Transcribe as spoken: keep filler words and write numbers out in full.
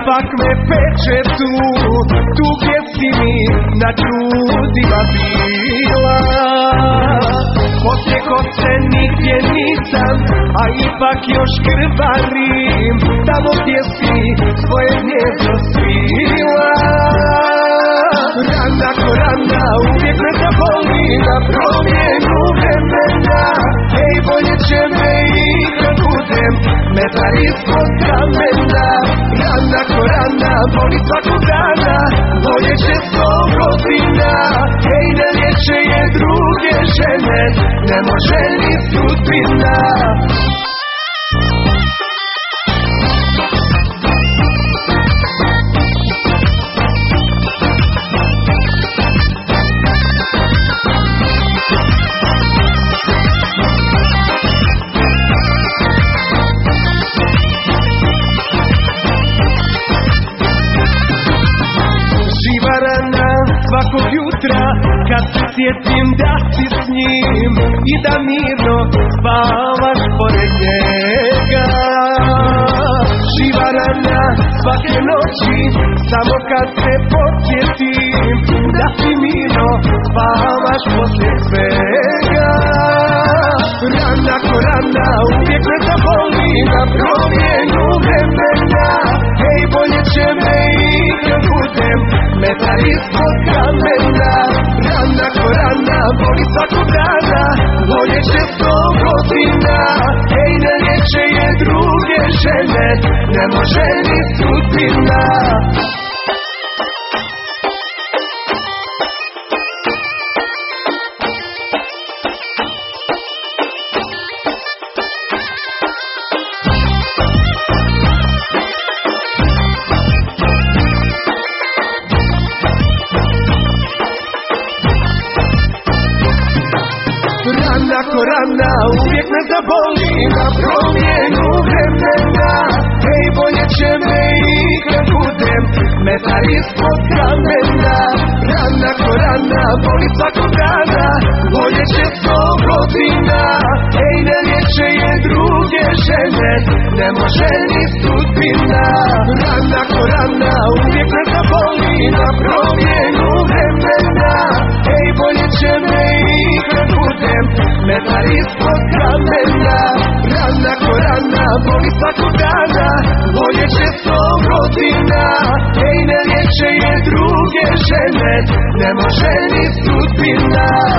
ipak me peče tu, tu gdje si mi na grudima bila. Poslije kose nigdje nisam, a ipak još krvarim, tamo gdje si svoje gnjezdo svila. Rana ko rana uvijek me zaboli na promjenu vremena. Ej, bolje će me i kad budem metar ispod kamena. Rana ko rana boli svakog dana, bolje će sto godina. Ej, ne liječe je druge žene, ne može ni sudbina. Živa rana svakog jutra kad se sjetim da si s njim i da mirno spavaš pored njega. Živa rana svake noći samo kad se podsjetim da si mirno spavaš poslije svega. Rana ko rana uvijek me zaboli na promjenu vremena. Ej, bolje će me i kad budem metar ispod kamena. Rana ko rana boli svakog dana, bolje će sto godina. Ej, ne liječe je druge žene, ne može ni sudbina. Rana ko rana uvijek me zaboli na promjenu vremena. Ej, bolje će me i kad budem metar ispod kamena. Rana ko rana boli svakog dana, bolje će sto godina. Ej, ne liječe je druge žene, ne može ni sudbina. Rana ko rana uvijek me zaboli na promjenu vremena. Ej, bolje će me i kad budem metar ispod kamena. Rana ko rana boli svakog dana, bolje će sto godina. Ej, ne liječe je druge žene, ne može ni sudbina.